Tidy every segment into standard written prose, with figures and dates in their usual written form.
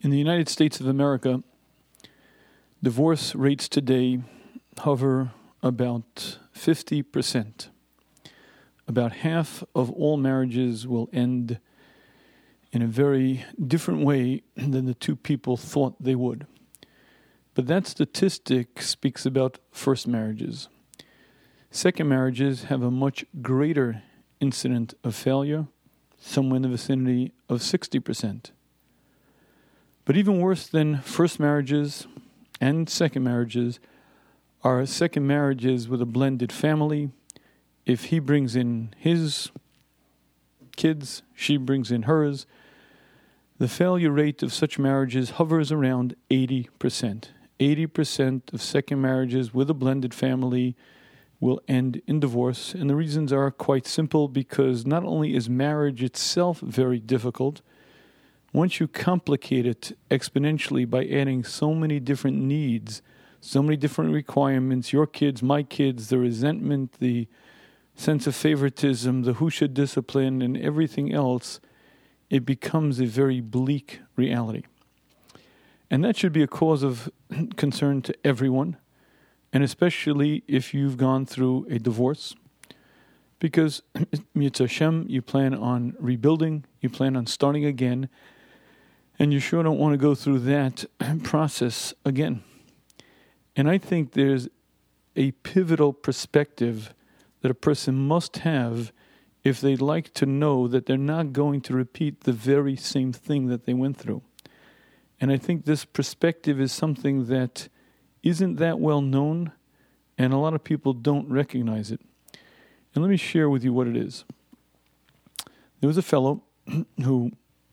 In the United States of America, divorce rates today hover about 50%. About half of all marriages will end in a very different way than the two people thought they would. But that statistic speaks about first marriages. Second marriages have a much greater incident of failure, somewhere in the vicinity of 60%. But even worse than first marriages and second marriages are second marriages with a blended family. If he brings in his kids, she brings in hers, the failure rate of such marriages hovers around 80%. 80% of second marriages with a blended family will end in divorce. And the reasons are quite simple, because not only is marriage itself very difficult, once you complicate it exponentially by adding so many different needs, so many different requirements, your kids, my kids, the resentment, the sense of favoritism, the who should discipline, and everything else, it becomes a very bleak reality. And that should be a cause of concern to everyone, and especially if you've gone through a divorce. Because, Mitzvah Hashem, you plan on rebuilding, you plan on starting again, and you sure don't want to go through that process again. And I think there's a pivotal perspective that a person must have if they'd like to know that they're not going to repeat the very same thing that they went through. And I think this perspective is something that isn't that well known, and a lot of people don't recognize it. And let me share with you what it is. There was a fellow who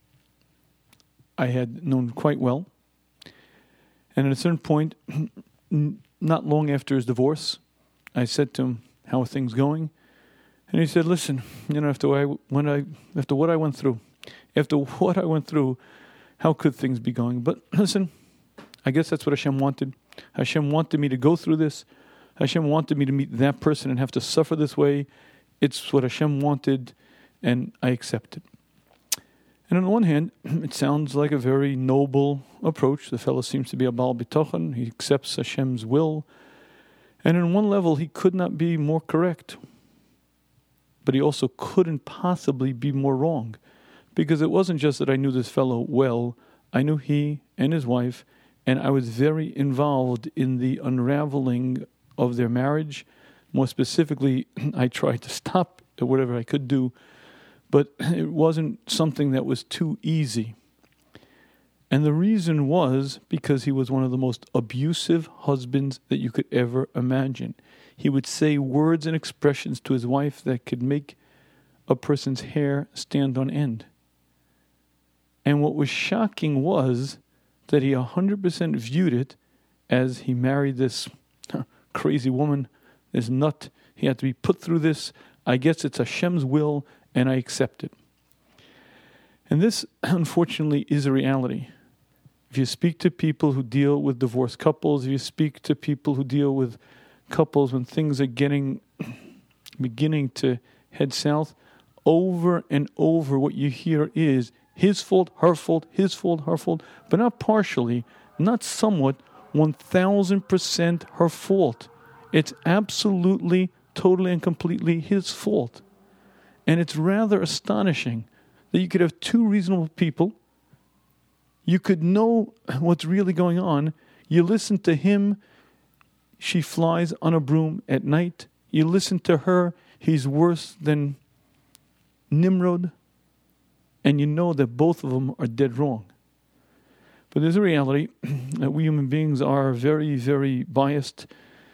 I had known quite well, and at a certain point, not long after his divorce, I said to him, "How are things going?" And he said, "Listen, after what I went through, how could things be going? But listen, I guess that's what Hashem wanted. Hashem wanted me to go through this. Hashem wanted me to meet that person and have to suffer this way. It's what Hashem wanted, and I accept it." And on the one hand, it sounds like a very noble approach. The fellow seems to be a Baal Bitochen. He accepts Hashem's will. And on one level, he could not be more correct. But he also couldn't possibly be more wrong. Because it wasn't just that I knew this fellow well. I knew he and his wife, and I was very involved in the unraveling of their marriage. More specifically, I tried to stop whatever I could do, but it wasn't something that was too easy. And the reason was because he was one of the most abusive husbands that you could ever imagine. He would say words and expressions to his wife that could make a person's hair stand on end. And what was shocking was that he 100% viewed it as he married this crazy woman, this nut. He had to be put through this. I guess it's Hashem's will, and I accept it. And this, unfortunately, is a reality. If you speak to people who deal with divorced couples, if you speak to people who deal with couples when things are beginning to head south, over and over what you hear is his fault, her fault, his fault, her fault, but not partially, not somewhat, 1,000% her fault. It's absolutely, totally and completely his fault. And it's rather astonishing that you could have two reasonable people. You could know what's really going on. You listen to him, she flies on a broom at night. You listen to her, he's worse than Nimrod. And you know that both of them are dead wrong. But there's a reality that we human beings are very, very biased.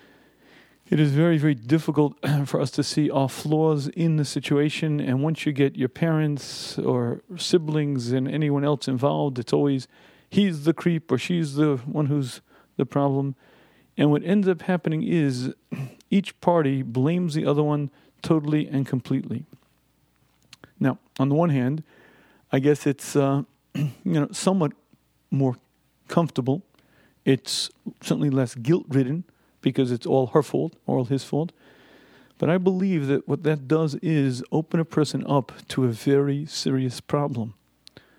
It is very, very difficult for us to see our flaws in the situation. And once you get your parents or siblings and anyone else involved, it's always he's the creep or she's the one who's the problem. And what ends up happening is each party blames the other one totally and completely. Now, on the one hand, I guess it's somewhat more comfortable. It's certainly less guilt-ridden because it's all her fault or all his fault. But I believe that what that does is open a person up to a very serious problem.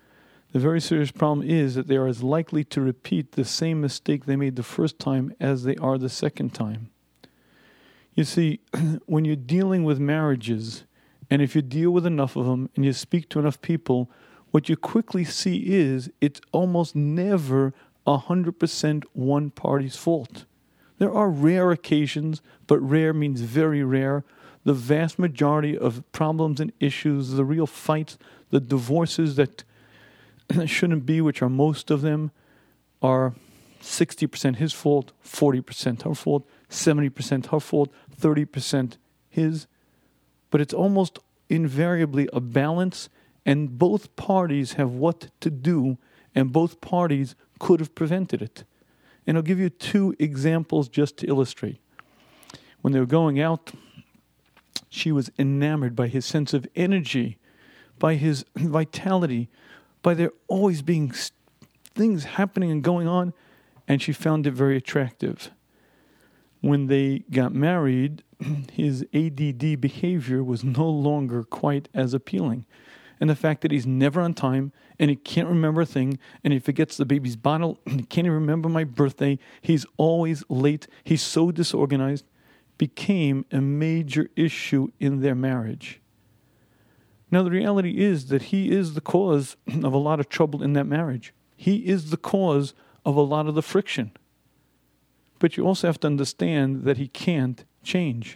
The very serious problem is that they are as likely to repeat the same mistake they made the first time as they are the second time. You see, when you're dealing with marriages, and if you deal with enough of them and you speak to enough people, what you quickly see is it's almost never 100% one party's fault. There are rare occasions, but rare means very rare. The vast majority of problems and issues, the real fights, the divorces that shouldn't be, which are most of them, are 60% his fault, 40% her fault, 70% her fault, 30% his. But it's almost invariably a balance, and both parties have what to do, and both parties could have prevented it. And I'll give you 2 examples just to illustrate. When they were going out, she was enamored by his sense of energy, by his vitality, by there always being things happening and going on, and she found it very attractive. When they got married, his ADD behavior was no longer quite as appealing. And the fact that he's never on time, and he can't remember a thing, and he forgets the baby's bottle, and he can't even remember my birthday, he's always late, he's so disorganized, became a major issue in their marriage. Now, the reality is that he is the cause of a lot of trouble in that marriage. He is the cause of a lot of the friction. But you also have to understand that he can't change.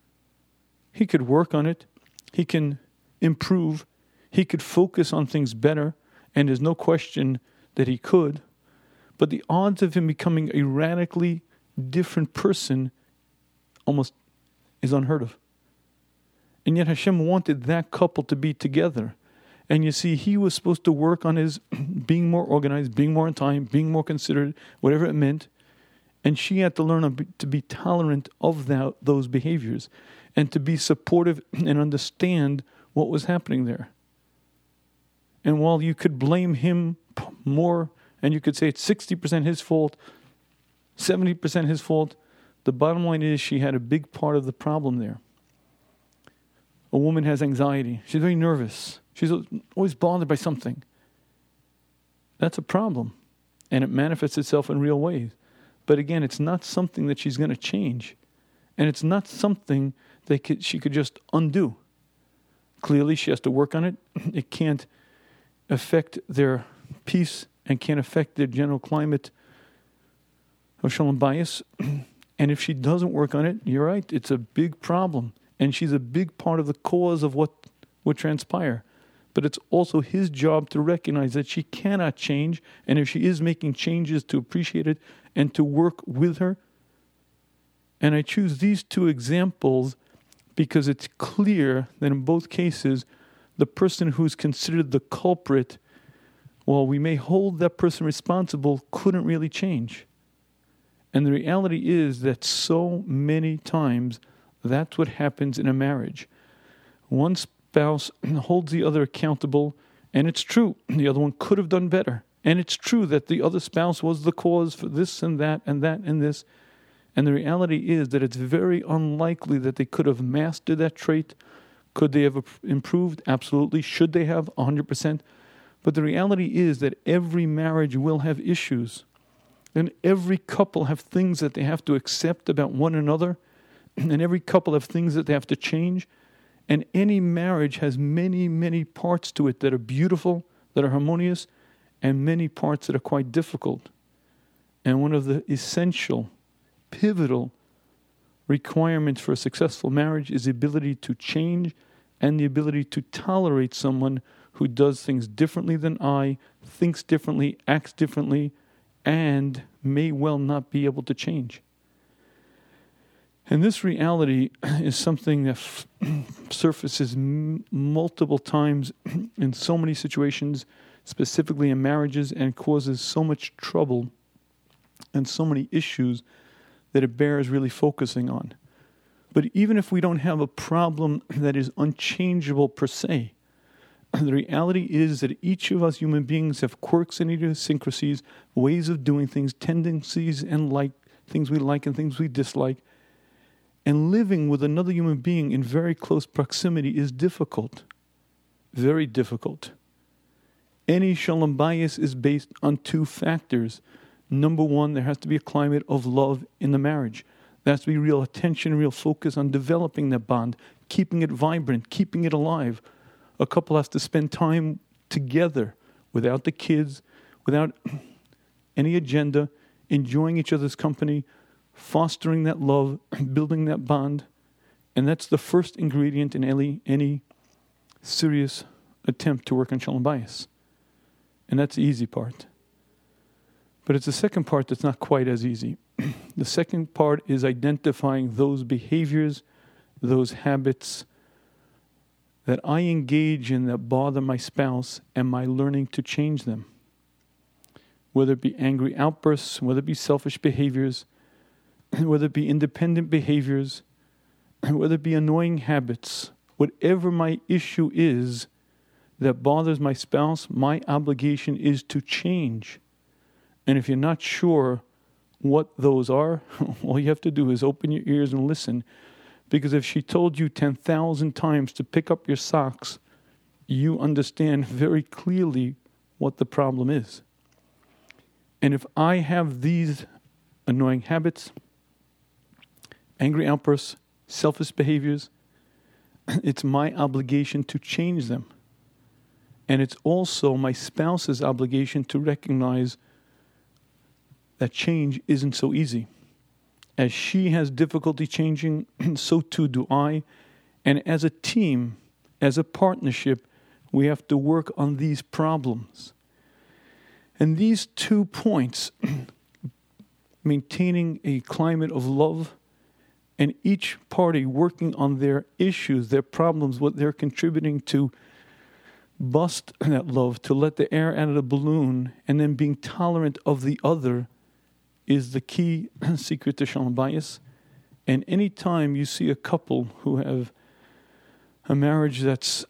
He could work on it. He can improve. He could focus on things better. And there's no question that he could. But the odds of him becoming a radically different person almost is unheard of. And yet Hashem wanted that couple to be together. And you see, he was supposed to work on his being more organized, being more on time, being more considerate, whatever it meant. And she had to learn to be tolerant of those behaviors and to be supportive and understand what was happening there. And while you could blame him more, and you could say it's 60% his fault, 70% his fault, the bottom line is she had a big part of the problem there. A woman has anxiety. She's very nervous. She's always bothered by something. That's a problem. And it manifests itself in real ways. But again, it's not something that she's going to change. And it's not something that she could just undo. Clearly, she has to work on it. It can't affect their peace and can't affect their general climate of shalom bayis. And if she doesn't work on it, you're right, it's a big problem. And she's a big part of the cause of what would transpire. But it's also his job to recognize that she cannot change. And if she is making changes, to appreciate it and to work with her. And I choose these 2 examples because it's clear that in both cases, the person who's considered the culprit, while we may hold that person responsible, couldn't really change. And the reality is that so many times, that's what happens in a marriage. One spouse holds the other accountable, and it's true, the other one could have done better. And it's true that the other spouse was the cause for this and that and that and this. And the reality is that it's very unlikely that they could have mastered that trait. Could they have improved? Absolutely. Should they have? 100%. But the reality is that every marriage will have issues. And every couple have things that they have to accept about one another. And every couple have things that they have to change. And any marriage has many, many parts to it that are beautiful, that are harmonious, and many parts that are quite difficult. And one of the essential, pivotal requirements for a successful marriage is the ability to change and the ability to tolerate someone who does things differently than I, thinks differently, acts differently, and may well not be able to change. And this reality is something that surfaces multiple times in so many situations, specifically in marriages, and causes so much trouble and so many issues that it bears really focusing on. But even if we don't have a problem that is unchangeable per se, the reality is that each of us human beings have quirks and idiosyncrasies, ways of doing things, tendencies and things we like and things we dislike. And living with another human being in very close proximity is difficult. Very difficult. Any shalom bayis is based on two factors. Number one, there has to be a climate of love in the marriage. There has to be real attention, real focus on developing that bond, keeping it vibrant, keeping it alive. A couple has to spend time together without the kids, without any agenda, enjoying each other's company, fostering that love, building that bond. And that's the first ingredient in any serious attempt to work on shalom bayis. And that's the easy part. But it's the second part that's not quite as easy. The second part is identifying those behaviors, those habits that I engage in that bother my spouse, and I learning to change them. Whether it be angry outbursts, whether it be selfish behaviors, whether it be independent behaviors, whether it be annoying habits, whatever my issue is that bothers my spouse, my obligation is to change. And if you're not sure what those are, all you have to do is open your ears and listen. Because if she told you 10,000 times to pick up your socks, you understand very clearly what the problem is. And if I have these annoying habits, angry outbursts, selfish behaviors, it's my obligation to change them. And it's also my spouse's obligation to recognize that change isn't so easy. As she has difficulty changing, so too do I. And as a team, as a partnership, we have to work on these problems. And these 2 points, maintaining a climate of love and each party working on their issues, their problems, what they're contributing to bust that love, to let the air out of the balloon, and then being tolerant of the other, is the key secret to shalom bayis. And any time you see a couple who have a marriage that's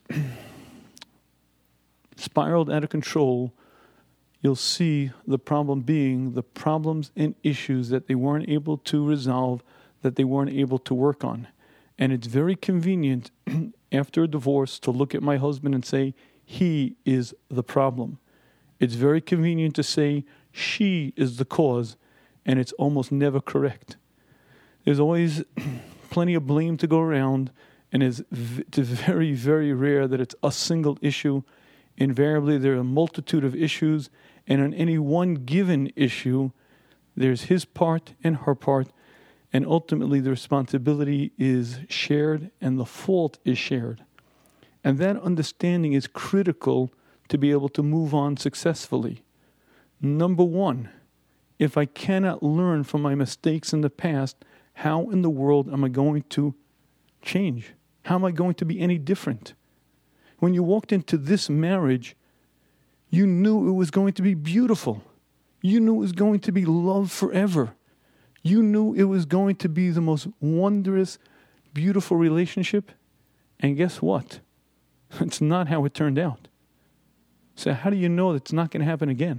spiraled out of control, you'll see the problem being the problems and issues that they weren't able to resolve, that they weren't able to work on. And it's very convenient after a divorce to look at my husband and say, he is the problem. It's very convenient to say, she is the cause. And it's almost never correct. There's always plenty of blame to go around, and it's very, very rare that it's a single issue. Invariably, there are a multitude of issues, and on any one given issue, there's his part and her part, and ultimately the responsibility is shared and the fault is shared. And that understanding is critical to be able to move on successfully. Number one, if I cannot learn from my mistakes in the past, how in the world am I going to change? How am I going to be any different? When you walked into this marriage, you knew it was going to be beautiful. You knew it was going to be love forever. You knew it was going to be the most wondrous, beautiful relationship. And guess what? It's not how it turned out. So how do you know it's not going to happen again?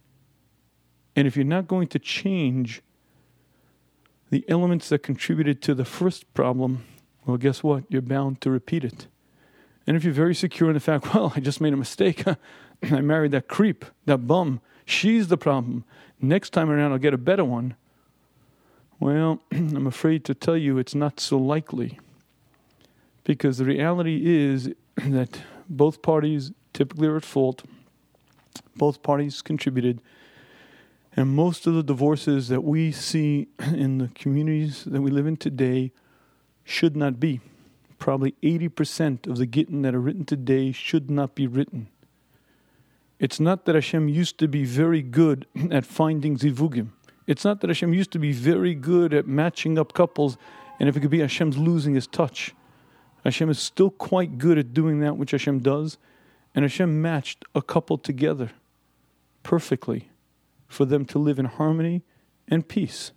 And if you're not going to change the elements that contributed to the first problem, well, guess what? You're bound to repeat it. And if you're very secure in the fact, well, I just made a mistake. I married that creep, that bum. She's the problem. Next time around, I'll get a better one. Well, I'm afraid to tell you it's not so likely. Because the reality is that both parties typically are at fault. Both parties contributed. And most of the divorces that we see in the communities that we live in today should not be. Probably 80% of the gittin that are written today should not be written. It's not that Hashem used to be very good at finding zivugim. It's not that Hashem used to be very good at matching up couples, and if it could be Hashem's losing his touch. Hashem is still quite good at doing that which Hashem does, and Hashem matched a couple together perfectly for them to live in harmony and peace.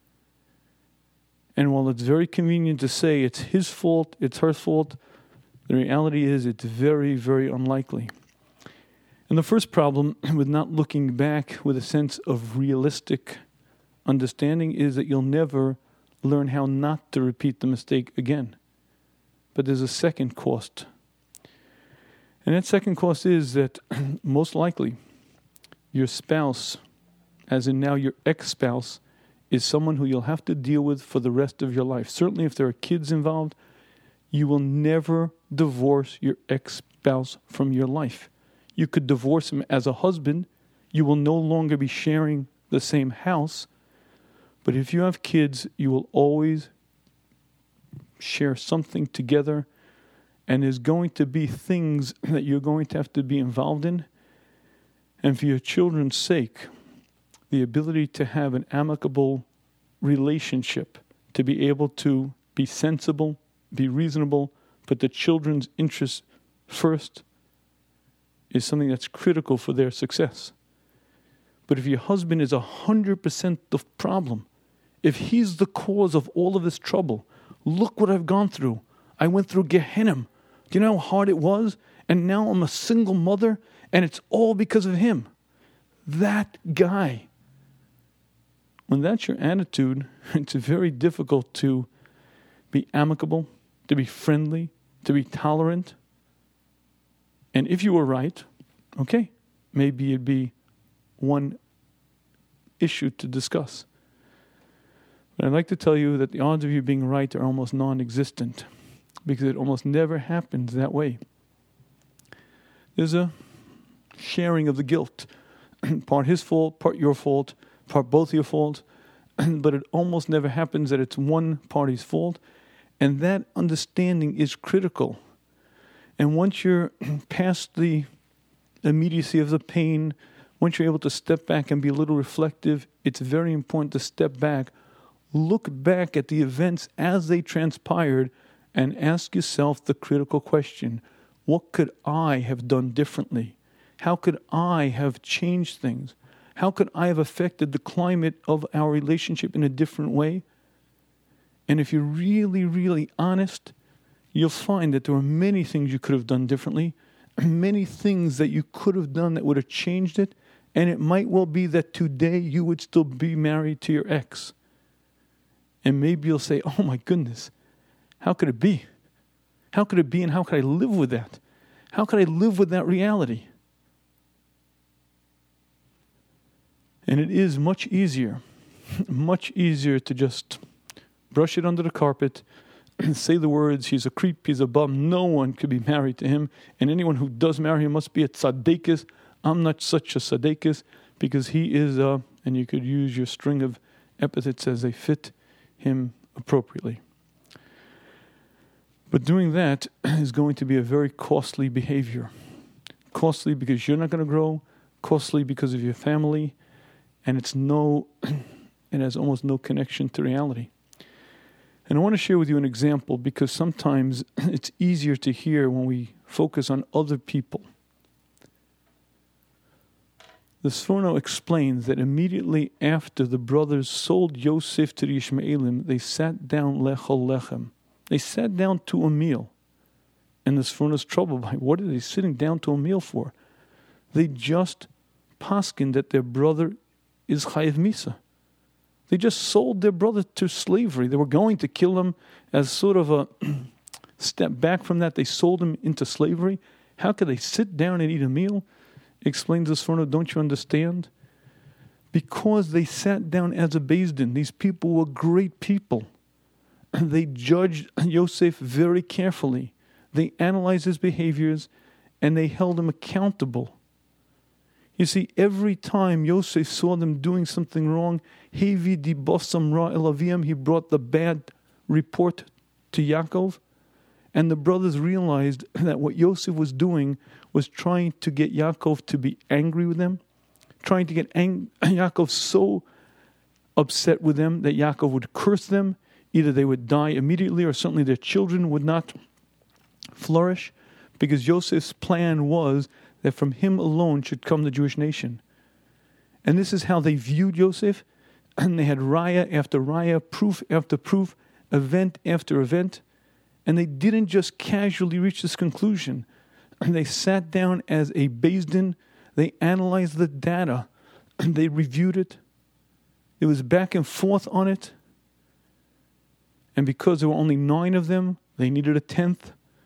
And while it's very convenient to say it's his fault, it's her fault, the reality is it's very, very unlikely. And the first problem with not looking back with a sense of realistic understanding is that you'll never learn how not to repeat the mistake again. But there's a second cost. And that second cost is that most likely your spouse, as in now your ex-spouse, is someone who you'll have to deal with for the rest of your life. Certainly if there are kids involved, you will never divorce your ex-spouse from your life. You could divorce him as a husband. You will no longer be sharing the same house. But if you have kids, you will always share something together. And there's going to be things that you're going to have to be involved in. And for your children's sake, the ability to have an amicable relationship, to be able to be sensible, be reasonable, put the children's interests first, is something that's critical for their success. But if your husband is 100% the problem, if he's the cause of all of this trouble, look what I've gone through. I went through Gehenna. Do you know how hard it was? And now I'm a single mother, and it's all because of him. That guy. When that's your attitude, it's very difficult to be amicable, to be friendly, to be tolerant. And if you were right, okay, maybe it'd be one issue to discuss. But I'd like to tell you that the odds of you being right are almost non-existent, because it almost never happens that way. There's a sharing of the guilt. Part his fault, part your fault, part both your fault. But it almost never happens that it's one party's fault. And that understanding is critical. And once you're past the immediacy of the pain, once you're able to step back and be a little reflective, it's very important to step back, look back at the events as they transpired, and ask yourself the critical question: what could I have done differently? How could I have changed things? How could I have affected the climate of our relationship in a different way? And if you're really, really honest, you'll find that there are many things you could have done differently, many things that you could have done that would have changed it, and it might well be that today you would still be married to your ex. And maybe you'll say, oh my goodness, how could it be? How could it be, and how could I live with that? How could I live with that reality? And it is much easier to just brush it under the carpet, say the words, he's a creep, he's a bum, no one could be married to him, and anyone who does marry him must be a tzaddikus. I'm not such a tzaddikus, because he is and you could use your string of epithets as they fit him appropriately. But doing that is going to be a very costly behavior. Costly because you're not going to grow, costly because of your family, and it has almost no connection to reality. And I want to share with you an example, because sometimes it's easier to hear when we focus on other people. The Sforno explains that immediately after the brothers sold Yosef to the Ishmaelim, they sat down lechol lechem. They sat down to a meal. And the Sforno's troubled by, what are they sitting down to a meal for? They just paskin that their brother is chayiv misa. They just sold their brother to slavery. They were going to kill him as sort of a step back from that. They sold him into slavery. How could they sit down and eat a meal? Explains the Sforno, don't you understand? Because they sat down as a Beis Din. These people were great people. They judged Yosef very carefully. They analyzed his behaviors, and they held him accountable. You see, every time Yosef saw them doing something wrong, Hevi di Bosam Ra Elavim, he brought the bad report to Yaakov. And the brothers realized that what Yosef was doing was trying to get Yaakov to be angry with them, trying to get Yaakov so upset with them that Yaakov would curse them. Either they would die immediately, or certainly their children would not flourish, because Yosef's plan was that from him alone should come the Jewish nation. And this is how they viewed Yosef. And they had raya after raya, proof after proof, event after event. And they didn't just casually reach this conclusion. They sat down as a Beis Din. They analyzed the data. They reviewed it. It was back and forth on it. And because there were only 9 of them, they needed a 10th.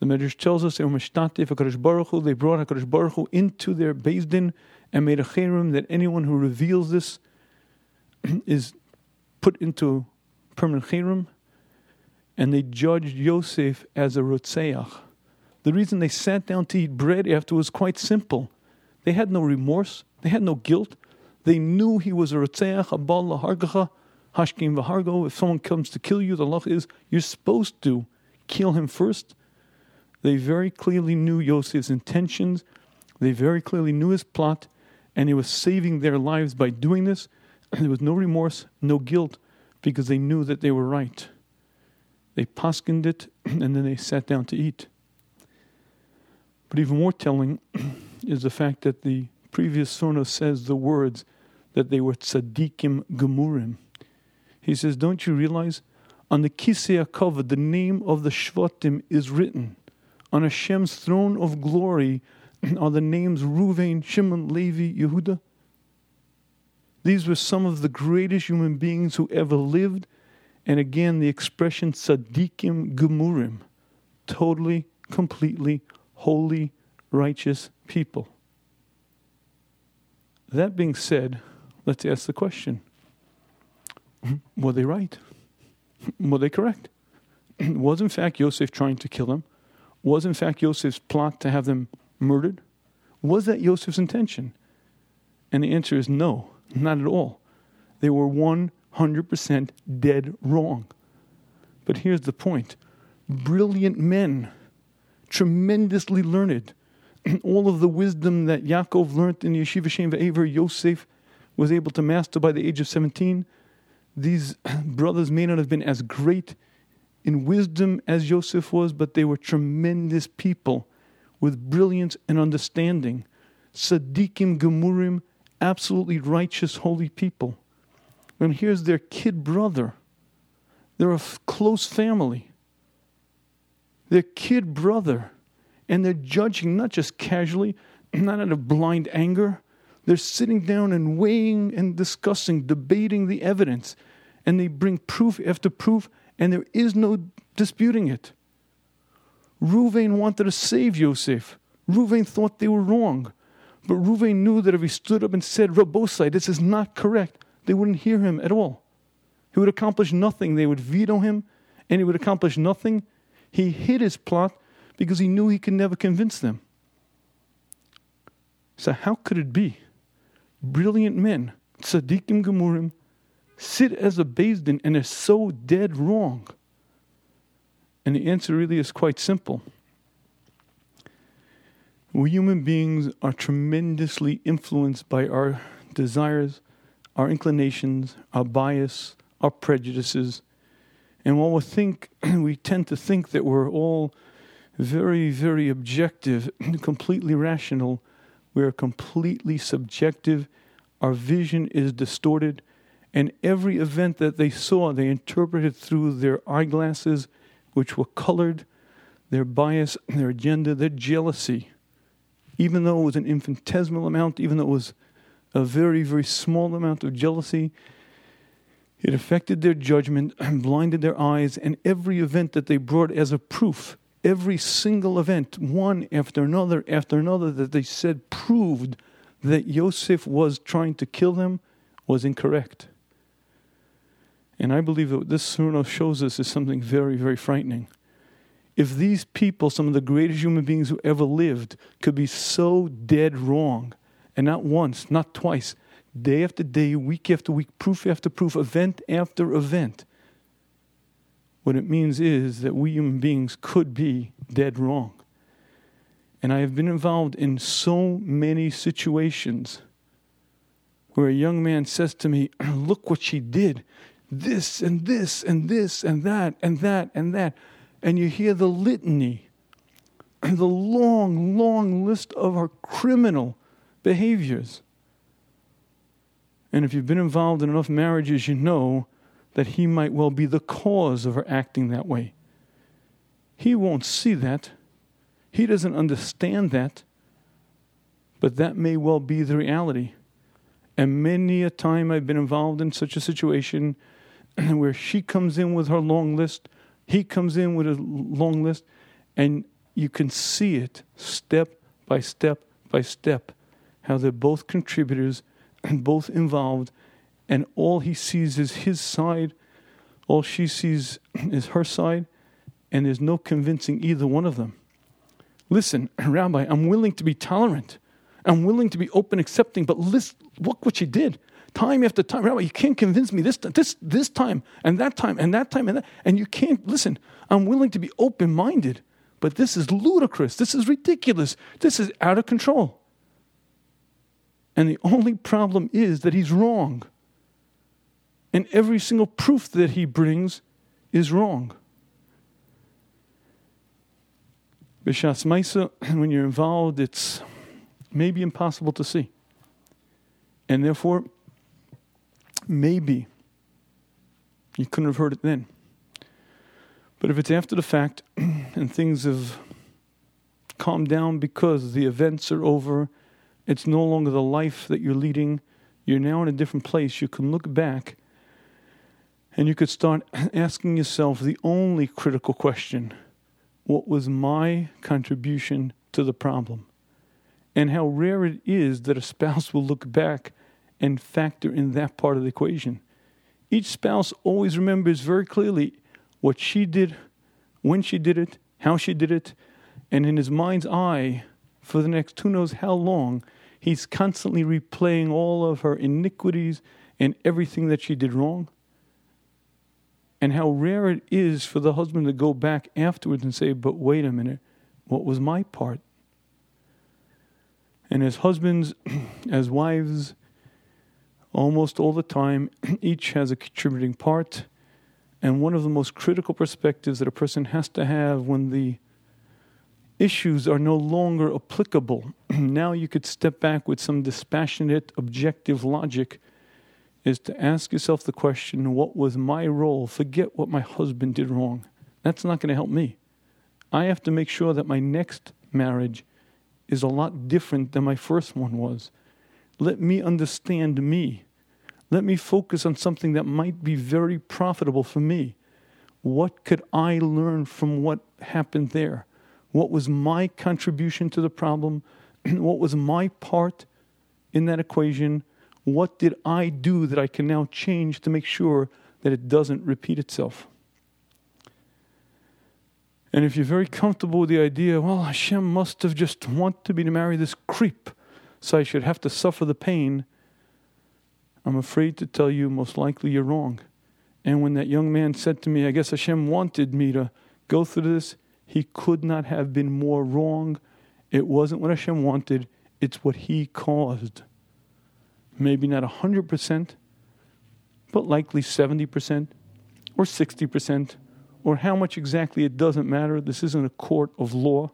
The Medrash tells us they were mishtatif HaKadosh Baruch Hu. They brought HaKadosh Baruch Hu into their Beis Din and made a cherem that anyone who reveals this is put into permanent cherem. And they judged Yosef as a rotzeach. The reason they sat down to eat bread after was quite simple. They had no remorse. They had no guilt. They knew he was a rotzeach, a bal lahargacha, hashkim v'hargo. If someone comes to kill you, the law is you're supposed to kill him first. They very clearly knew Yosef's intentions. They very clearly knew his plot. And he was saving their lives by doing this. There was no remorse, no guilt, because they knew that they were right. They paskined it, and then they sat down to eat. But even more telling is the fact that the previous surah says the words that they were tzaddikim gemurim. He says, don't you realize, on the Kisei HaKavod, the name of the Shvatim is written. On Hashem's throne of glory are the names Ruvain, Shimon, Levi, Yehuda. These were some of the greatest human beings who ever lived. And again, the expression tzaddikim gemurim, totally, completely, holy, righteous people. That being said, let's ask the question. Were they right? Were they correct? Was in fact Yosef trying to kill them? Was in fact Yosef's plot to have them murdered? Was that Yosef's intention? And the answer is no, not at all. They were 100% dead wrong. But here's the point. Brilliant men, tremendously learned. All of the wisdom that Yaakov learned in the Yeshiva Shem Ve'ever, Yosef was able to master by the age of 17. These brothers may not have been as great in wisdom as Yosef was, but they were tremendous people with brilliance and understanding. Tzaddikim gemurim, absolutely righteous, holy people. And here's their kid brother. They're a close family. Their kid brother. And they're judging not just casually, not out of blind anger. They're sitting down and weighing and discussing, debating the evidence. And they bring proof after proof, and there is no disputing it. Ruvain wanted to save Yosef. Ruvain thought they were wrong. But Ruvain knew that if he stood up and said, Rabosai, this is not correct, they wouldn't hear him at all. He would accomplish nothing. They would veto him, and he would accomplish nothing. He hid his plot because he knew he could never convince them. So how could it be? Brilliant men, tzaddikim gemurim, sit as a Beis Din and are so dead wrong. And the answer really is quite simple. We human beings are tremendously influenced by our desires, our inclinations, our bias, our prejudices. And while we tend to think that we're all very, very objective, completely rational, we're completely subjective. Our vision is distorted. And every event that they saw, they interpreted through their eyeglasses, which were colored, their bias, their agenda, their jealousy. Even though it was an infinitesimal amount, even though it was a very, very small amount of jealousy, it affected their judgment and blinded their eyes. And every event that they brought as a proof, every single event, one after another, that they said proved that Yosef was trying to kill them, was incorrect. And I believe that what this surah shows us is something very, very frightening. If these people, some of the greatest human beings who ever lived, could be so dead wrong, and not once, not twice, day after day, week after week, proof after proof, event after event, what it means is that we human beings could be dead wrong. And I have been involved in so many situations where a young man says to me, look what she did. This and this and this and that and that and that. And you hear the litany, the long, long list of her criminal behaviors. And if you've been involved in enough marriages, you know that he might well be the cause of her acting that way. He won't see that. He doesn't understand that. But that may well be the reality. And many a time I've been involved in such a situation where she comes in with her long list, he comes in with a long list, and you can see it step by step by step, how they're both contributors and both involved, and all he sees is his side, all she sees is her side, and there's no convincing either one of them. Listen, Rabbi, I'm willing to be tolerant. I'm willing to be open, accepting, but listen, look what she did. Time after time, Rabbi, you can't convince me this time, and that time, and that time, and that. And you can't, listen, I'm willing to be open-minded, but this is ludicrous. This is ridiculous. This is out of control. And the only problem is that he's wrong. And every single proof that he brings is wrong. B'shas Maisa, when you're involved, it's maybe impossible to see. And therefore, maybe you couldn't have heard it then. But if it's after the fact and things have calmed down because the events are over, it's no longer the life that you're leading, you're now in a different place, you can look back and you could start asking yourself the only critical question: what was my contribution to the problem? And how rare it is that a spouse will look back and factor in that part of the equation. Each spouse always remembers very clearly what she did, when she did it, how she did it, and in his mind's eye, for the next who knows how long, he's constantly replaying all of her iniquities and everything that she did wrong. And how rare it is for the husband to go back afterwards and say, but wait a minute, what was my part? And as husbands, as wives, almost all the time, each has a contributing part. And one of the most critical perspectives that a person has to have when the issues are no longer applicable, now you could step back with some dispassionate, objective logic, is to ask yourself the question, what was my role? Forget what my husband did wrong. That's not going to help me. I have to make sure that my next marriage is a lot different than my first one was. Let me understand me. Let me focus on something that might be very profitable for me. What could I learn from what happened there? What was my contribution to the problem? What was my part in that equation? What did I do that I can now change to make sure that it doesn't repeat itself? And if you're very comfortable with the idea, well, Hashem must have just wanted me to marry this creep, so I should have to suffer the pain, I'm afraid to tell you, most likely you're wrong. And when that young man said to me, I guess Hashem wanted me to go through this, he could not have been more wrong. It wasn't what Hashem wanted, it's what he caused. Maybe not 100%, but likely 70% or 60%, or how much exactly, it doesn't matter. This isn't a court of law.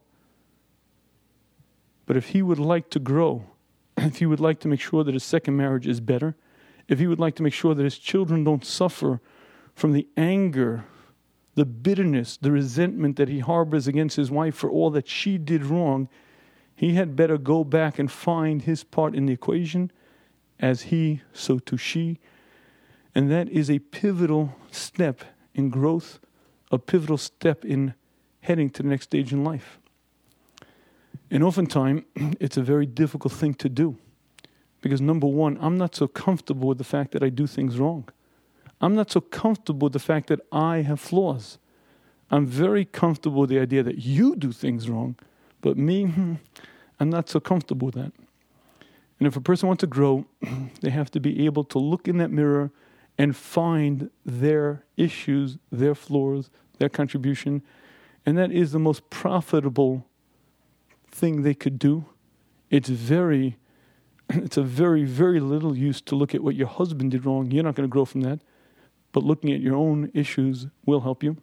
But if he would like to grow, if he would like to make sure that his second marriage is better, if he would like to make sure that his children don't suffer from the anger, the bitterness, the resentment that he harbors against his wife for all that she did wrong, he had better go back and find his part in the equation. As he, so to she. And that is a pivotal step in growth, a pivotal step in heading to the next stage in life. And oftentimes, it's a very difficult thing to do. Because number one, I'm not so comfortable with the fact that I do things wrong. I'm not so comfortable with the fact that I have flaws. I'm very comfortable with the idea that you do things wrong, but me, I'm not so comfortable with that. And if a person wants to grow, they have to be able to look in that mirror and find their issues, their flaws, their contribution. And that is the most profitable thing they could do. It's a very, very little use to look at what your husband did wrong. You're not going to grow from that. But looking at your own issues will help you.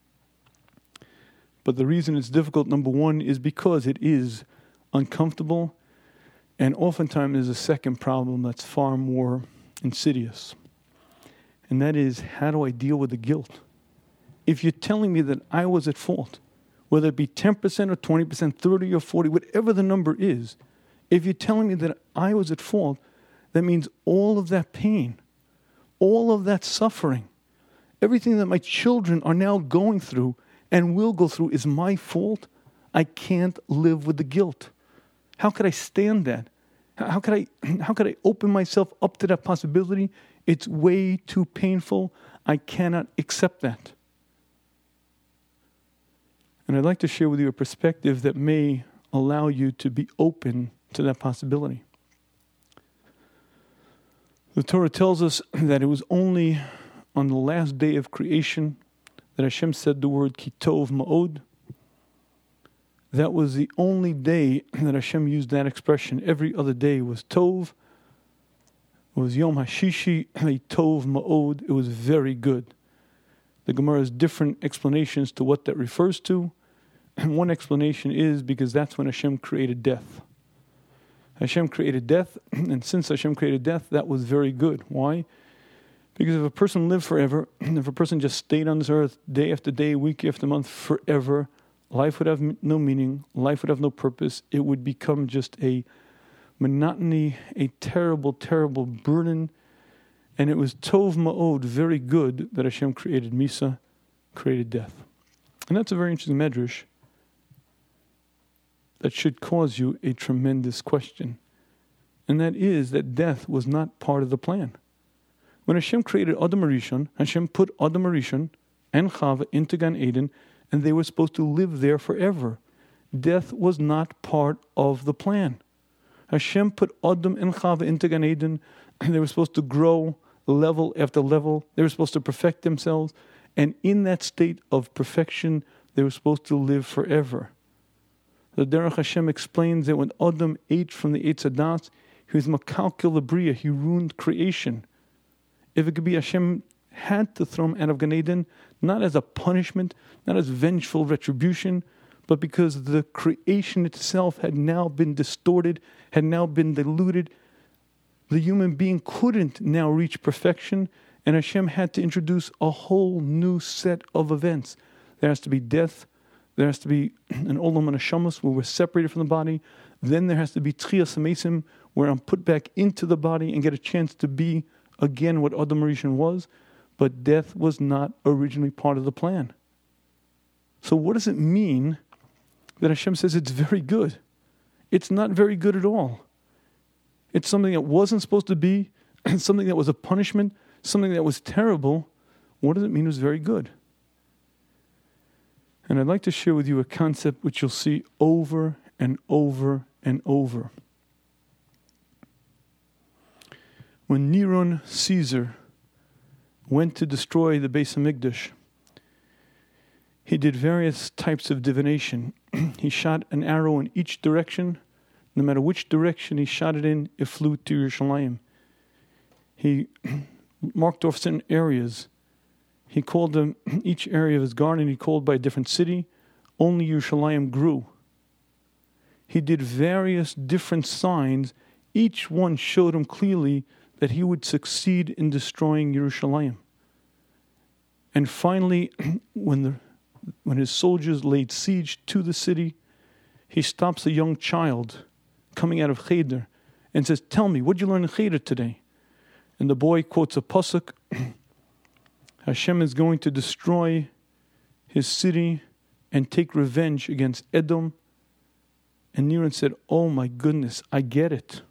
But the reason it's difficult, number one, is because it is uncomfortable. And oftentimes there's a second problem that's far more insidious. And that is, how do I deal with the guilt? If you're telling me that I was at fault, whether it be 10% or 20%, 30 or 40, whatever the number is, if you're telling me that I was at fault, that means all of that pain, all of that suffering, everything that my children are now going through and will go through is my fault. I can't live with the guilt. How could I stand that? How could I open myself up to that possibility? It's way too painful. I cannot accept that. And I'd like to share with you a perspective that may allow you to be open to that possibility. The Torah tells us that it was only on the last day of creation that Hashem said the word Ki Tov Ma'od. That was the only day that Hashem used that expression. Every other day was Tov. It was Yom HaShishi, Tov Ma'od. It was very good. The Gemara has different explanations to what that refers to. And one explanation is because that's when Hashem created death. Hashem created death, and since Hashem created death, that was very good. Why? Because if a person lived forever, if a person just stayed on this earth day after day, week after month, forever, life would have no meaning, life would have no purpose. It would become just a monotony, a terrible, terrible burden. And it was Tov Ma'od, very good, that Hashem created Misa, created death. And that's a very interesting medrash that should cause you a tremendous question. And that is that death was not part of the plan. When Hashem created Adam Rishon, Hashem put Adam Rishon and Chava into Gan Eden, and they were supposed to live there forever. Death was not part of the plan. Hashem put Adam and Chava into Gan Eden, and they were supposed to grow level after level. They were supposed to perfect themselves. And in that state of perfection, they were supposed to live forever. The Derech Hashem explains that when Adam ate from the Eitz Hadas, he was makalkel l'briya, he ruined creation. If it could be, Hashem had to throw him out of Gan Eden, not as a punishment, not as vengeful retribution, but because the creation itself had now been distorted, had now been diluted. The human being couldn't now reach perfection, and Hashem had to introduce a whole new set of events. There has to be death, there has to be an olam and a shamus where we're separated from the body. Then there has to be tchias hamesim, where I'm put back into the body and get a chance to be again what Adam Rishon was. But death was not originally part of the plan. So what does it mean that Hashem says it's very good? It's not very good at all. It's something that wasn't supposed to be, something that was a punishment, something that was terrible. What does it mean it was very good? And I'd like to share with you a concept which you'll see over and over and over. When Neron Caesar went to destroy the Beis HaMikdash, he did various types of divination. He shot an arrow in each direction. No matter which direction he shot it in, it flew to Yerushalayim. He marked off certain areas. He called them, each area of his garden, he called by a different city. Only Yerushalayim grew. He did various different signs. Each one showed him clearly that he would succeed in destroying Yerushalayim. And finally, when his soldiers laid siege to the city, he stops a young child coming out of Cheder and says, "Tell me, what did you learn in Cheder today?" And the boy quotes a pasuk, Hashem is going to destroy his city and take revenge against Edom. And Neron said, "Oh my goodness, I get it.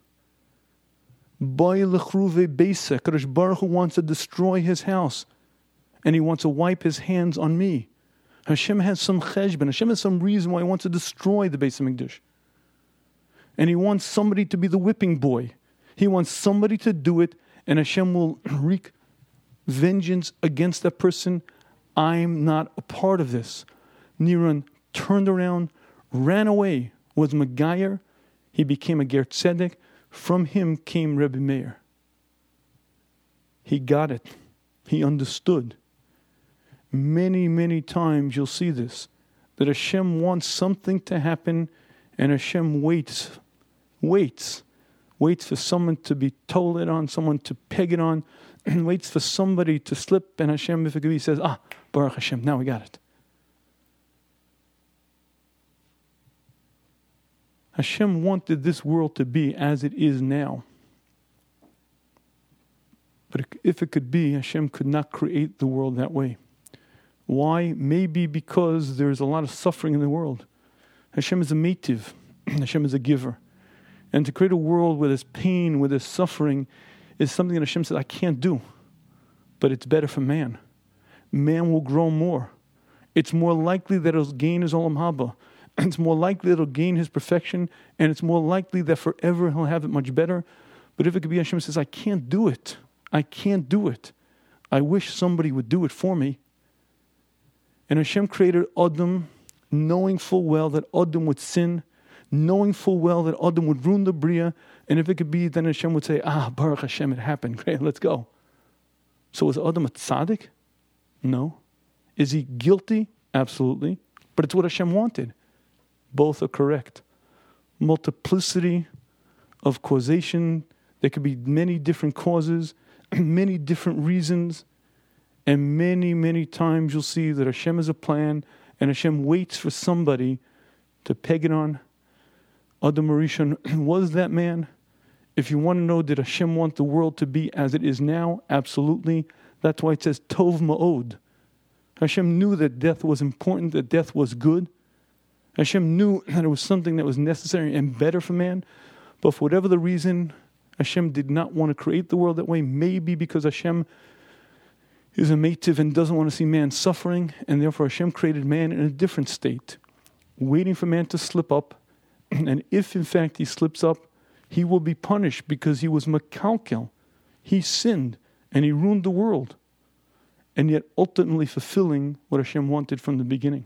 Kadosh Baruch Hu wants to destroy his house, and he wants to wipe his hands on me. Hashem has some cheshbon. Hashem has some reason why he wants to destroy the Beis HaMikdash. And he wants somebody to be the whipping boy. He wants somebody to do it, and Hashem will wreak vengeance against that person. I'm not a part of this." Neron turned around, ran away, was Megayer. He became a Ger Tzedek. From him came Rebbe Meir. He got it. He understood. Many, many times you'll see this, that Hashem wants something to happen, and Hashem waits for someone to be told it on, someone to peg it on, and waits for somebody to slip, and Hashem, if it could be, says, Baruch Hashem, now we got it. Hashem wanted this world to be as it is now. But if it could be, Hashem could not create the world that way. Why? Maybe because there's a lot of suffering in the world. Hashem is a meitiv. Hashem is a giver. And to create a world where there's pain, where there's suffering, is something that Hashem says, I can't do. But it's better for man. Man will grow more. It's more likely that it'll gain his olam haba. It's more likely that it'll gain his perfection. And it's more likely that forever he'll have it much better. But if it could be Hashem says, I can't do it. I can't do it. I wish somebody would do it for me. And Hashem created Adam knowing full well that Adam would sin, knowing full well that Adam would ruin the Bria, and if it could be, then Hashem would say, Baruch Hashem, it happened. Great, let's go. So is Adam a tzaddik? No. Is he guilty? Absolutely. But it's what Hashem wanted. Both are correct. Multiplicity of causation. There could be many different causes, many different reasons, and many, many times you'll see that Hashem has a plan, and Hashem waits for somebody to peg it on. Adam Rishon was that man. If you want to know, did Hashem want the world to be as it is now? Absolutely. That's why it says Tov Ma'od. Hashem knew that death was important, that death was good. Hashem knew that it was something that was necessary and better for man. But for whatever the reason, Hashem did not want to create the world that way. Maybe because Hashem is a meitiv and doesn't want to see man suffering. And therefore Hashem created man in a different state, waiting for man to slip up. And if in fact he slips up, he will be punished because he was makalkel. He sinned and he ruined the world. And yet ultimately fulfilling what Hashem wanted from the beginning.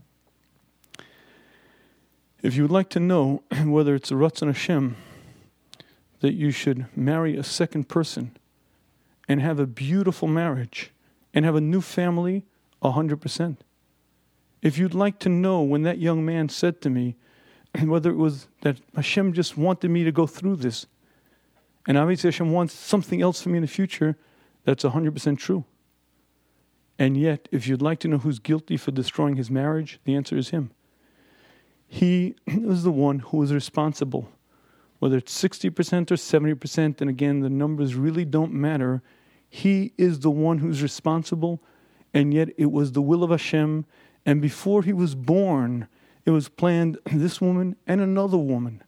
If you would like to know whether it's a Ratzon Hashem that you should marry a second person and have a beautiful marriage and have a new family, 100%. If you'd like to know when that young man said to me, whether it was that Hashem just wanted me to go through this, and obviously Hashem wants something else for me in the future, that's 100% true. And yet, if you'd like to know who's guilty for destroying his marriage, the answer is him. He was the one who was responsible. Whether it's 60% or 70%, and again, the numbers really don't matter. He is the one who's responsible, and yet it was the will of Hashem. And before he was born, it was planned this woman and another woman.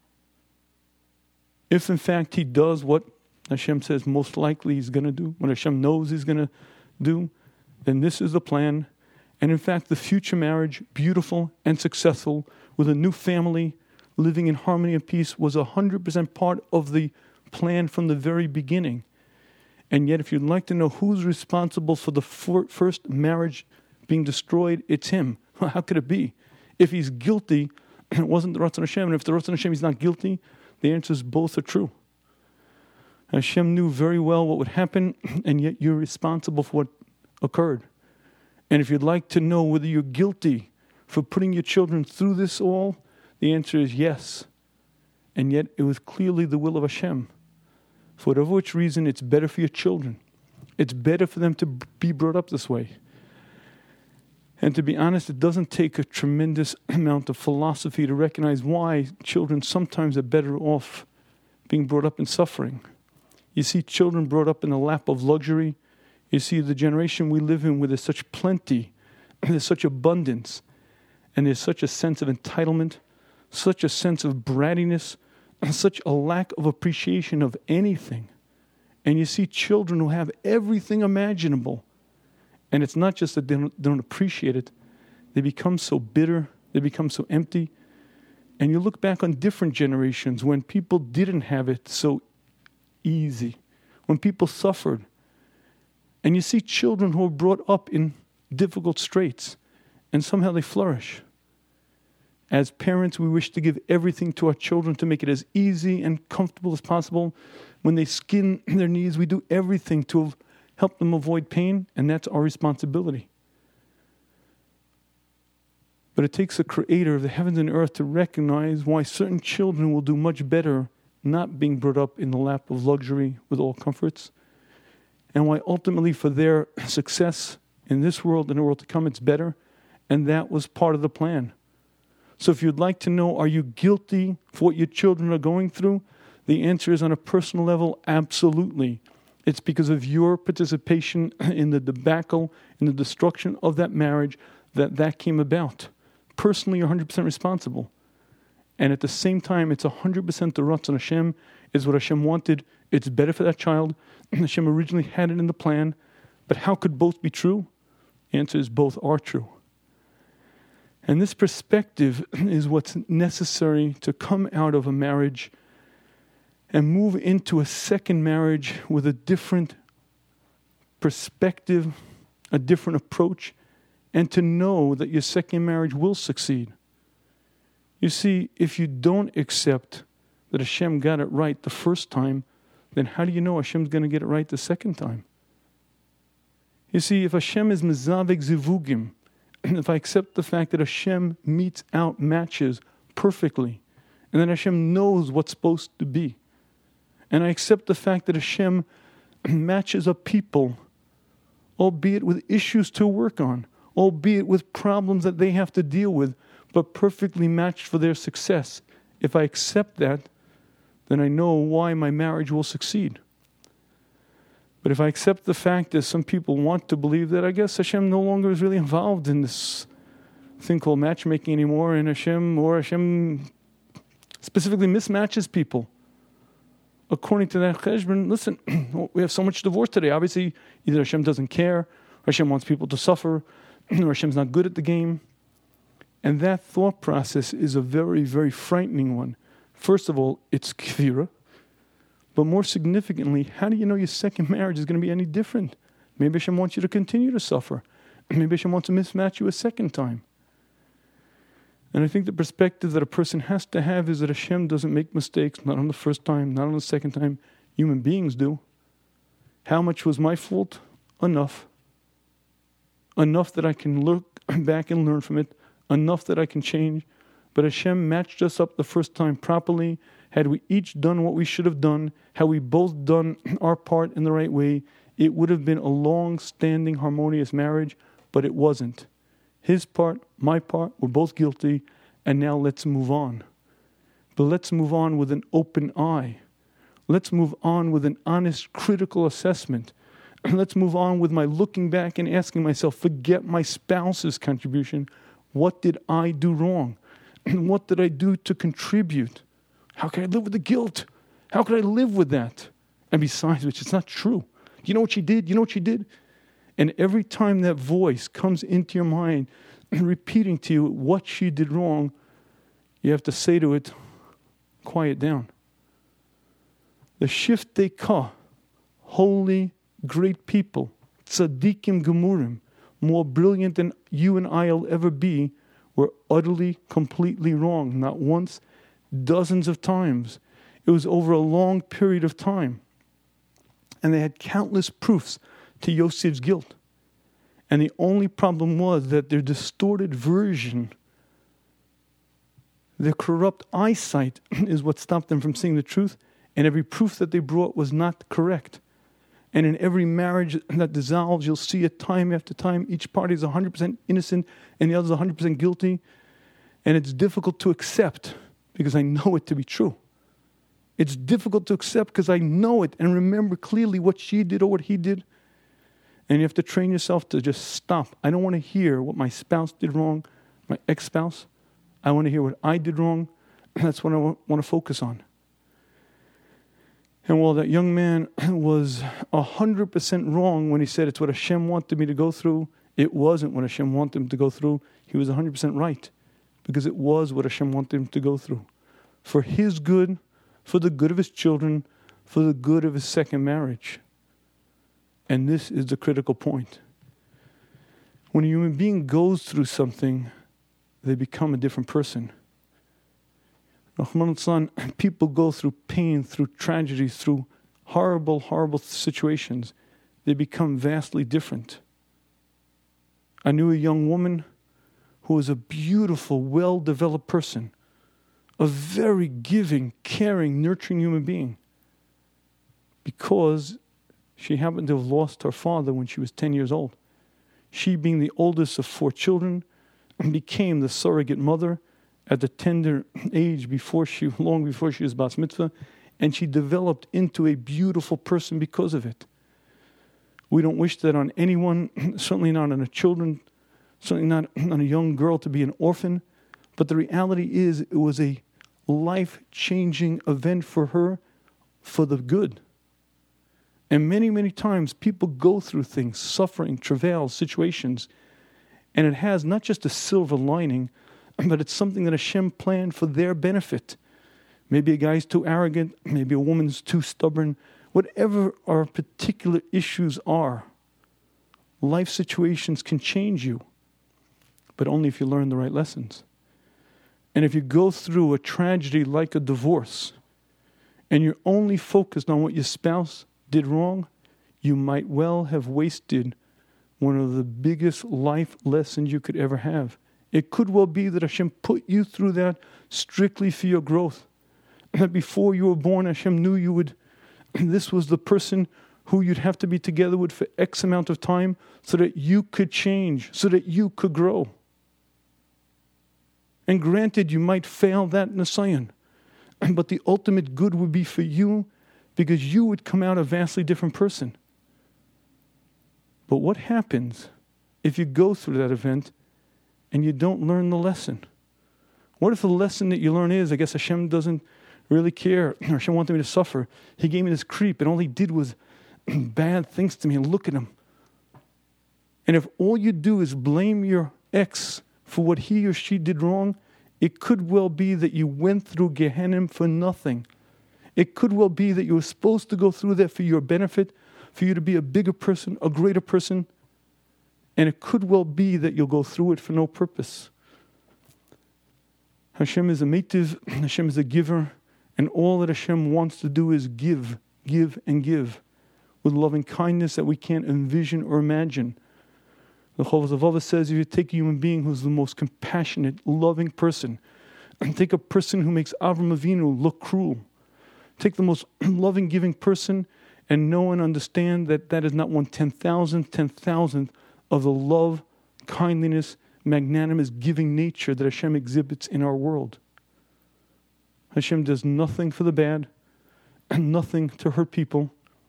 If in fact he does what Hashem says most likely he's going to do, what Hashem knows he's going to do, then this is the plan. And in fact, the future marriage, beautiful and successful, with a new family, living in harmony and peace, was 100% part of the plan from the very beginning. And yet, if you'd like to know who's responsible for the first marriage being destroyed, it's him. How could it be? If he's guilty, it wasn't the Ratzon Hashem. And if the Ratzon Hashem is not guilty, the answer is both are true. Hashem knew very well what would happen, and yet you're responsible for what occurred. And if you'd like to know whether you're guilty for putting your children through this all, the answer is yes. And yet it was clearly the will of Hashem. For whatever which reason, it's better for your children. It's better for them to be brought up this way. And to be honest, it doesn't take a tremendous amount of philosophy to recognize why children sometimes are better off being brought up in suffering. You see children brought up in the lap of luxury. You see the generation we live in where there's such plenty, there's such abundance, and there's such a sense of entitlement, such a sense of brattiness, such a lack of appreciation of anything. And you see children who have everything imaginable. And it's not just that they don't appreciate it. They become so bitter. They become so empty. And you look back on different generations when people didn't have it so easy, when people suffered. And you see children who are brought up in difficult straits, and somehow they flourish. As parents, we wish to give everything to our children to make it as easy and comfortable as possible. When they skin their knees, we do everything to help them avoid pain, and that's our responsibility. But it takes a creator of the heavens and earth to recognize why certain children will do much better not being brought up in the lap of luxury with all comforts, and why ultimately for their success in this world and the world to come, it's better. And that was part of the plan. So if you'd like to know, are you guilty for what your children are going through? The answer is on a personal level, absolutely. It's because of your participation in the debacle, in the destruction of that marriage, that came about. Personally, you're 100% responsible. And at the same time, it's 100% the Ratzon Hashem. It's what Hashem wanted. It's better for that child. Hashem originally had it in the plan. But how could both be true? The answer is both are true. And this perspective is what's necessary to come out of a marriage and move into a second marriage with a different perspective, a different approach, and to know that your second marriage will succeed. You see, if you don't accept that Hashem got it right the first time, then how do you know Hashem's going to get it right the second time? You see, if Hashem is mezavek zivugim, if I accept the fact that Hashem meets out matches perfectly, and that Hashem knows what's supposed to be, and I accept the fact that Hashem matches up people, albeit with issues to work on, albeit with problems that they have to deal with, but perfectly matched for their success. If I accept that, then I know why my marriage will succeed. But if I accept the fact that some people want to believe that, I guess Hashem no longer is really involved in this thing called matchmaking anymore, and Hashem specifically mismatches people. According to that cheshbon, listen, we have so much divorce today. Obviously, either Hashem doesn't care, or Hashem wants people to suffer, or Hashem's not good at the game. And that thought process is a very, very frightening one. First of all, it's kfira. But more significantly, how do you know your second marriage is going to be any different? Maybe Hashem wants you to continue to suffer. Maybe Hashem wants to mismatch you a second time. And I think the perspective that a person has to have is that Hashem doesn't make mistakes, not on the first time, not on the second time. Human beings do. How much was my fault? Enough. Enough that I can look back and learn from it. Enough that I can change. But Hashem matched us up the first time properly. Had we each done what we should have done, had we both done our part in the right way, it would have been a long-standing, harmonious marriage, but it wasn't. His part, my part, we're both guilty, and now let's move on. But let's move on with an open eye. Let's move on with an honest, critical assessment. Let's move on with my looking back and asking myself, forget my spouse's contribution. What did I do wrong? What did I do to contribute? How can I live with the guilt? How can I live with that? And besides which, it's not true. You know what she did? You know what she did? And every time that voice comes into your mind, repeating to you what she did wrong, you have to say to it, quiet down. The Shiftei Ka, holy, great people, tzaddikim gemurim, more brilliant than you and I will ever be, were utterly, completely wrong. Not once, dozens of times. It was over a long period of time. And they had countless proofs to Yosef's guilt. And the only problem was that their distorted version, their corrupt eyesight is what stopped them from seeing the truth. And every proof that they brought was not correct. And in every marriage that dissolves, you'll see it time after time. Each party is 100% innocent and the other is 100% guilty. And it's difficult to accept because I know it to be true. It's difficult to accept because I know it and remember clearly what she did or what he did. And you have to train yourself to just stop. I don't want to hear what my spouse did wrong, my ex-spouse. I want to hear what I did wrong. That's what I want to focus on. And while that young man was 100% wrong when he said it's what Hashem wanted me to go through, it wasn't what Hashem wanted him to go through. He was 100% right because it was what Hashem wanted him to go through. For his good, for the good of his children, for the good of his second marriage. And this is the critical point. When a human being goes through something, they become a different person. People go through pain, through tragedies, through horrible, horrible situations. They become vastly different. I knew a young woman who was a beautiful, well-developed person, a very giving, caring, nurturing human being, because she happened to have lost her father when she was 10 years old. She, being the oldest of 4 children, became the surrogate mother at the tender age long before she was bas mitzvah, and she developed into a beautiful person because of it. We don't wish that on anyone, certainly not on the children, certainly not on a young girl to be an orphan, but the reality is it was a life-changing event for her for the good. And many, many times people go through things, suffering, travail, situations, and it has not just a silver lining, but it's something that Hashem planned for their benefit. Maybe a guy's too arrogant, maybe a woman's too stubborn. Whatever our particular issues are, life situations can change you, but only if you learn the right lessons. And if you go through a tragedy like a divorce, and you're only focused on what your spouse did wrong, you might well have wasted one of the biggest life lessons you could ever have. It could well be that Hashem put you through that strictly for your growth. That before you were born, Hashem knew you would, this was the person who you'd have to be together with for X amount of time so that you could change, so that you could grow. And granted, you might fail that Nisayan, but the ultimate good would be for you because you would come out a vastly different person. But what happens if you go through that event and you don't learn the lesson? What if the lesson that you learn is, I guess Hashem doesn't really care, or Hashem wanted me to suffer. He gave me this creep and all he did was bad things to me, and look at him. And if all you do is blame your ex for what he or she did wrong, it could well be that you went through Gehenna for nothing. It could well be that you were supposed to go through that for your benefit, for you to be a bigger person, a greater person. And it could well be that you'll go through it for no purpose. Hashem is a mitiv, Hashem is a giver, and all that Hashem wants to do is give, give, and give with loving kindness that we can't envision or imagine. The Chovos HaLevavos says if you take a human being who's the most compassionate, loving person, and take a person who makes Avram Avinu look cruel, take the most loving, giving person and know and understand that that is not 1/10,000th of the love, kindliness, magnanimous, giving nature that Hashem exhibits in our world. Hashem does nothing for the bad and nothing to hurt people.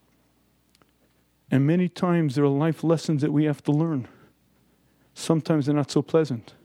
And many times there are life lessons that we have to learn. Sometimes they're not so pleasant.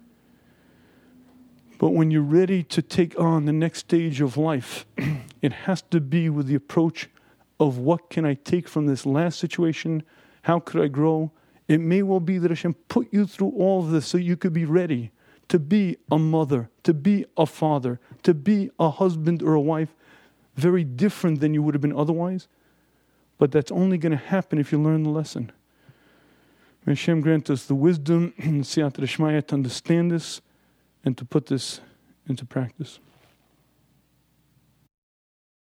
But when you're ready to take on the next stage of life, it has to be with the approach of what can I take from this last situation? How could I grow? It may well be that Hashem put you through all of this so you could be ready to be a mother, to be a father, to be a husband or a wife, very different than you would have been otherwise. But that's only going to happen if you learn the lesson. May Hashem grant us the wisdom and siyata d'shmaya to understand this and to put this into practice.